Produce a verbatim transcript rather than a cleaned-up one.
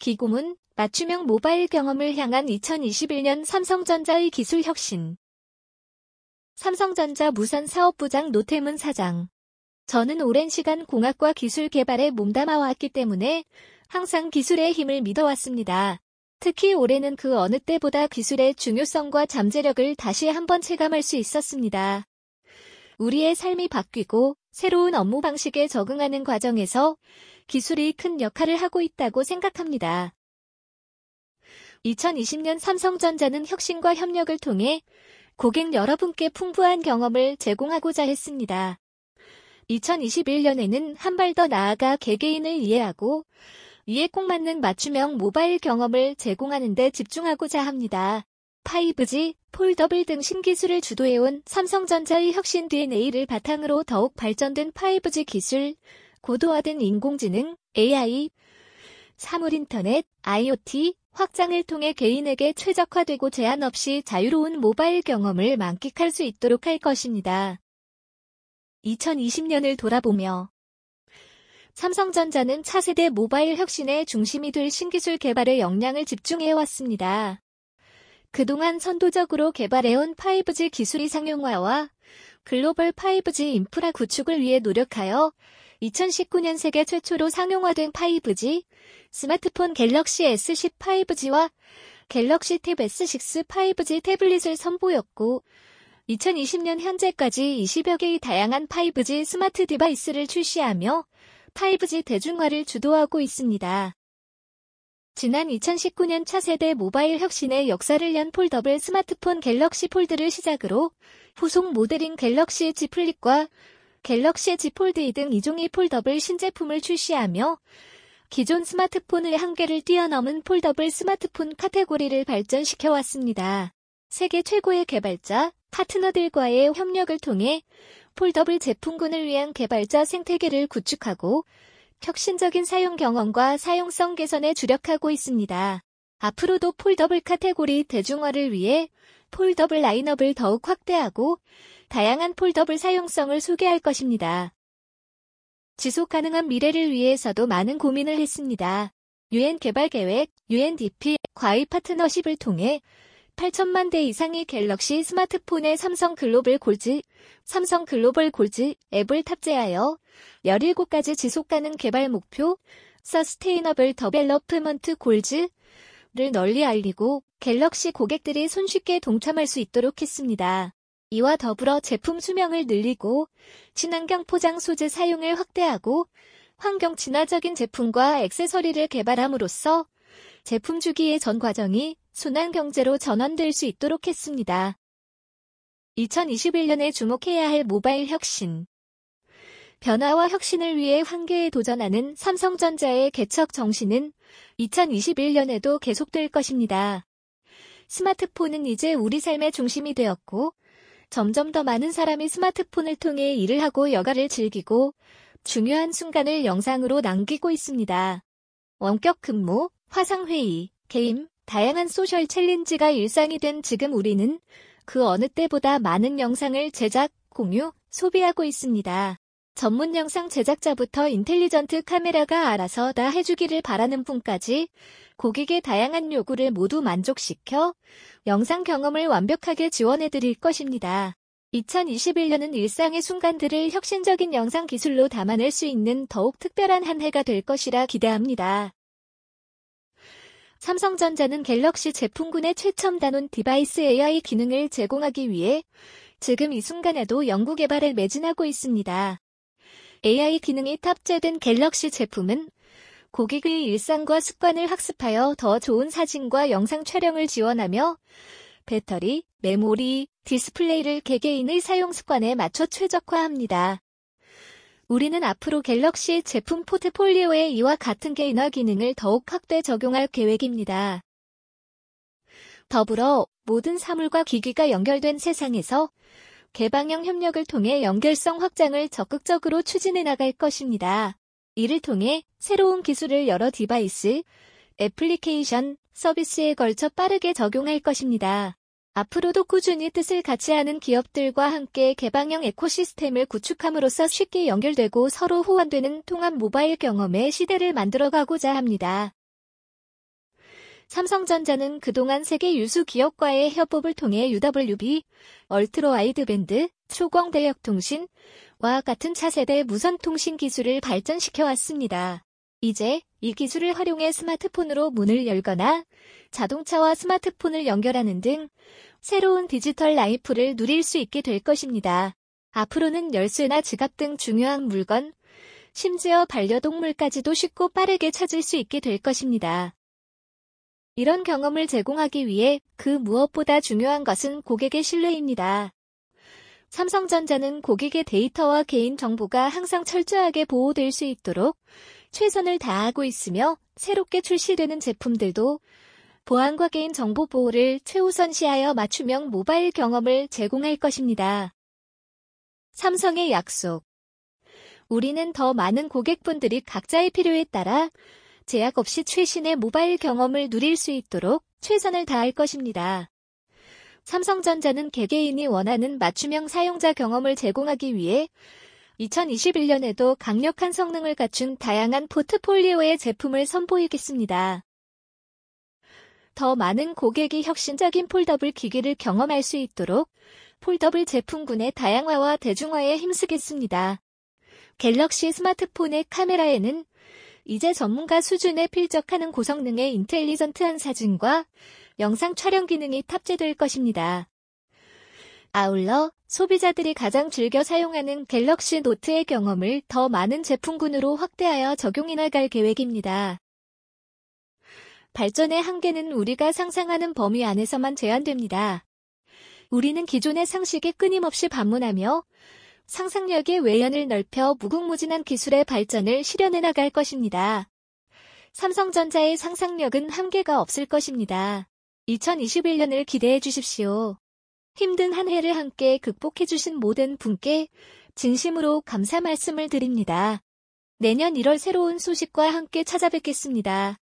기고문, 맞춤형 모바일 경험을 향한 이천이십일 년 삼성전자의 기술 혁신. 삼성전자 무선사업부장 노태문 사장. 저는 오랜 시간 공학과 기술 개발에 몸담아왔기 때문에 항상 기술의 힘을 믿어왔습니다. 특히 올해는 그 어느 때보다 기술의 중요성과 잠재력을 다시 한번 체감할 수 있었습니다. 우리의 삶이 바뀌고 새로운 업무 방식에 적응하는 과정에서 기술이 큰 역할을 하고 있다고 생각합니다. 이천이십 년 삼성전자는 혁신과 협력을 통해 고객 여러분께 풍부한 경험을 제공하고자 했습니다. 이천이십일 년에는 한 발 더 나아가 개개인을 이해하고 이에 꼭 맞는 맞춤형 모바일 경험을 제공하는 데 집중하고자 합니다. 파이브지, 폴더블 등 신기술을 주도해온 삼성전자의 혁신 디엔에이를 바탕으로 더욱 발전된 파이브지 기술, 고도화된 인공지능, 에이아이, 사물인터넷, 아이오티, 확장을 통해 개인에게 최적화되고 제한 없이 자유로운 모바일 경험을 만끽할 수 있도록 할 것입니다. 이천이십 년을 돌아보며 삼성전자는 차세대 모바일 혁신의 중심이 될 신기술 개발에 역량을 집중해왔습니다. 그동안 선도적으로 개발해온 파이브지 기술의 상용화와 글로벌 파이브지 인프라 구축을 위해 노력하여 이천십구 년 세계 최초로 상용화된 파이브지, 스마트폰 갤럭시 에스 십 파이브지와 갤럭시 탭 에스 육 파이브지 태블릿을 선보였고, 이천이십 년 현재까지 이십여 개의 다양한 파이브지 스마트 디바이스를 출시하며 파이브지 대중화를 주도하고 있습니다. 지난 이천십구 년 차세대 모바일 혁신의 역사를 연 폴더블 스마트폰 갤럭시 폴드를 시작으로 후속 모델인 갤럭시 Z 플립과 갤럭시 Z 폴드 등 이종의 폴더블 신제품을 출시하며 기존 스마트폰의 한계를 뛰어넘은 폴더블 스마트폰 카테고리를 발전시켜왔습니다. 세계 최고의 개발자, 파트너들과의 협력을 통해 폴더블 제품군을 위한 개발자 생태계를 구축하고 혁신적인 사용 경험과 사용성 개선에 주력하고 있습니다. 앞으로도 폴더블 카테고리 대중화를 위해 폴더블 라인업을 더욱 확대하고 다양한 폴더블 사용성을 소개할 것입니다. 지속 가능한 미래를 위해서도 많은 고민을 했습니다. 유엔 개발 계획, 유엔디피, 과의 파트너십을 통해 팔천만 대 이상의 갤럭시 스마트폰에 삼성 글로벌 골즈, 삼성 글로벌 골즈 앱을 탑재하여 열일곱 가지 지속가능 개발 목표, 서스테이너블 더벨로프먼트 골즈를 널리 알리고 갤럭시 고객들이 손쉽게 동참할 수 있도록 했습니다. 이와 더불어 제품 수명을 늘리고 친환경 포장 소재 사용을 확대하고 환경 친화적인 제품과 액세서리를 개발함으로써 제품 주기의 전 과정이 순환 경제로 전환될 수 있도록 했습니다. 이천이십일 년에 주목해야 할 모바일 혁신. 변화와 혁신을 위해 한계에 도전하는 삼성전자의 개척 정신은 이천이십일 년에도 계속될 것입니다. 스마트폰은 이제 우리 삶의 중심이 되었고 점점 더 많은 사람이 스마트폰을 통해 일을 하고 여가를 즐기고 중요한 순간을 영상으로 남기고 있습니다. 원격 근무, 화상회의, 게임, 다양한 소셜 챌린지가 일상이 된 지금 우리는 그 어느 때보다 많은 영상을 제작, 공유, 소비하고 있습니다. 전문 영상 제작자부터 인텔리전트 카메라가 알아서 다 해주기를 바라는 분까지 고객의 다양한 요구를 모두 만족시켜 영상 경험을 완벽하게 지원해드릴 것입니다. 이천이십일 년은 일상의 순간들을 혁신적인 영상 기술로 담아낼 수 있는 더욱 특별한 한 해가 될 것이라 기대합니다. 삼성전자는 갤럭시 제품군의 최첨 단원 디바이스 에이아이 기능을 제공하기 위해 지금 이 순간에도 연구개발에 매진하고 있습니다. 에이아이 기능이 탑재된 갤럭시 제품은 고객의 일상과 습관을 학습하여 더 좋은 사진과 영상 촬영을 지원하며 배터리, 메모리, 디스플레이를 개개인의 사용 습관에 맞춰 최적화합니다. 우리는 앞으로 갤럭시 제품 포트폴리오에 이와 같은 개인화 기능을 더욱 확대 적용할 계획입니다. 더불어 모든 사물과 기기가 연결된 세상에서 개방형 협력을 통해 연결성 확장을 적극적으로 추진해 나갈 것입니다. 이를 통해 새로운 기술을 여러 디바이스, 애플리케이션, 서비스에 걸쳐 빠르게 적용할 것입니다. 앞으로도 꾸준히 뜻을 같이 하는 기업들과 함께 개방형 에코시스템을 구축함으로써 쉽게 연결되고 서로 호환되는 통합 모바일 경험의 시대를 만들어가고자 합니다. 삼성전자는 그동안 세계 유수 기업과의 협업을 통해 유더블유비, 얼트로와이드밴드, 초광대역통신과 같은 차세대 무선통신 기술을 발전시켜 왔습니다. 이제 이 기술을 활용해 스마트폰으로 문을 열거나 자동차와 스마트폰을 연결하는 등 새로운 디지털 라이프를 누릴 수 있게 될 것입니다. 앞으로는 열쇠나 지갑 등 중요한 물건, 심지어 반려동물까지도 쉽고 빠르게 찾을 수 있게 될 것입니다. 이런 경험을 제공하기 위해 그 무엇보다 중요한 것은 고객의 신뢰입니다. 삼성전자는 고객의 데이터와 개인정보가 항상 철저하게 보호될 수 있도록 최선을 다하고 있으며 새롭게 출시되는 제품들도 보안과 개인정보 보호를 최우선시하여 맞춤형 모바일 경험을 제공할 것입니다. 삼성의 약속. 우리는 더 많은 고객분들이 각자의 필요에 따라 제약 없이 최신의 모바일 경험을 누릴 수 있도록 최선을 다할 것입니다. 삼성전자는 개개인이 원하는 맞춤형 사용자 경험을 제공하기 위해 이천이십일 년에도 강력한 성능을 갖춘 다양한 포트폴리오의 제품을 선보이겠습니다. 더 많은 고객이 혁신적인 폴더블 기기를 경험할 수 있도록 폴더블 제품군의 다양화와 대중화에 힘쓰겠습니다. 갤럭시 스마트폰의 카메라에는 이제 전문가 수준에 필적하는 고성능의 인텔리전트한 사진과 영상 촬영 기능이 탑재될 것입니다. 아울러 소비자들이 가장 즐겨 사용하는 갤럭시 노트의 경험을 더 많은 제품군으로 확대하여 적용해 나갈 계획입니다. 발전의 한계는 우리가 상상하는 범위 안에서만 제한됩니다. 우리는 기존의 상식에 끊임없이 방문하며 상상력의 외연을 넓혀 무궁무진한 기술의 발전을 실현해 나갈 것입니다. 삼성전자의 상상력은 한계가 없을 것입니다. 이천이십일 년을 기대해 주십시오. 힘든 한 해를 함께 극복해 주신 모든 분께 진심으로 감사 말씀을 드립니다. 내년 일월 새로운 소식과 함께 찾아뵙겠습니다.